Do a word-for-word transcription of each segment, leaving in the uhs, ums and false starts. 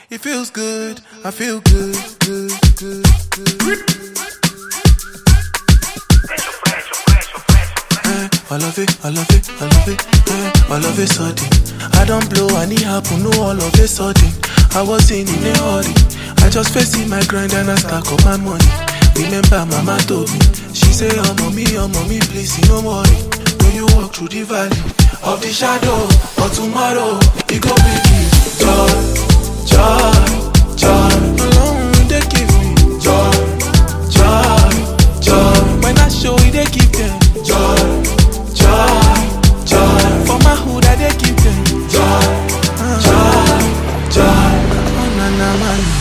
It feels good, I feel good, good, good, good. Eh, I love it, I love it, I love it. Eh, I love it sudden. I don't blow, I need happen, no all of a sudden. I wasn't in a hurry. I just facing my grind and I stack up my money. Remember mama told me, she say, oh mommy, oh mommy, please, no worry. When you walk through the valley of the shadow, or tomorrow, it go bring you joy, joy, joy. Alone they give me joy, joy, joy. When I show it, they give them joy, joy, joy. For my hood, I they give them joy, joy, joy. Oh na na man.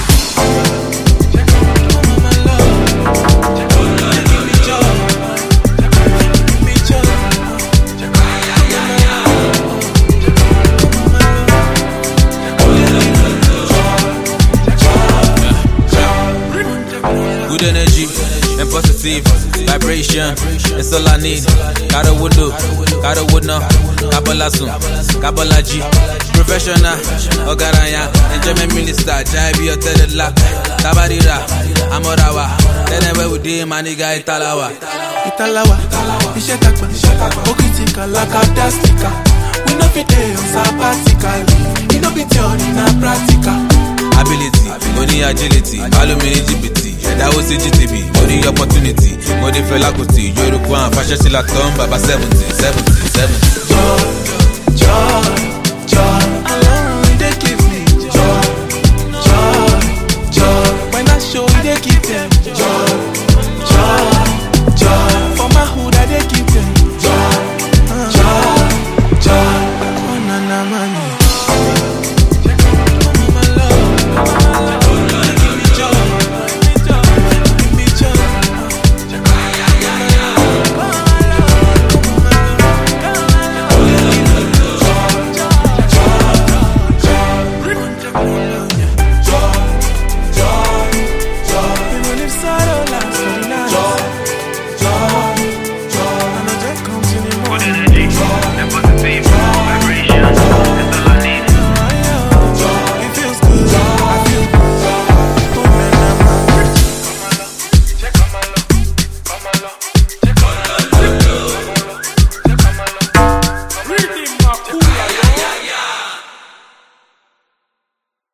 Good energy and positive vibration, it's all I need. Gotta wood do, gotta wood no, Kabbalah soon, Kabbalah G. Professional, Ogaraya, enjoyment minister, Jaibi or Tedela, Tabarira, Amorawa, then where we did my nigga Italawa. Italawa, Ishetakba, Okitika, Lakadastika. We no fit on sabbatical, we no be theory na practical. Ability, money agility, alumini G B T, that was C G T V, money opportunity, money felakuti, Yoruba, fashion sila tomba, seventy, seventy, seventy. Joy, joy.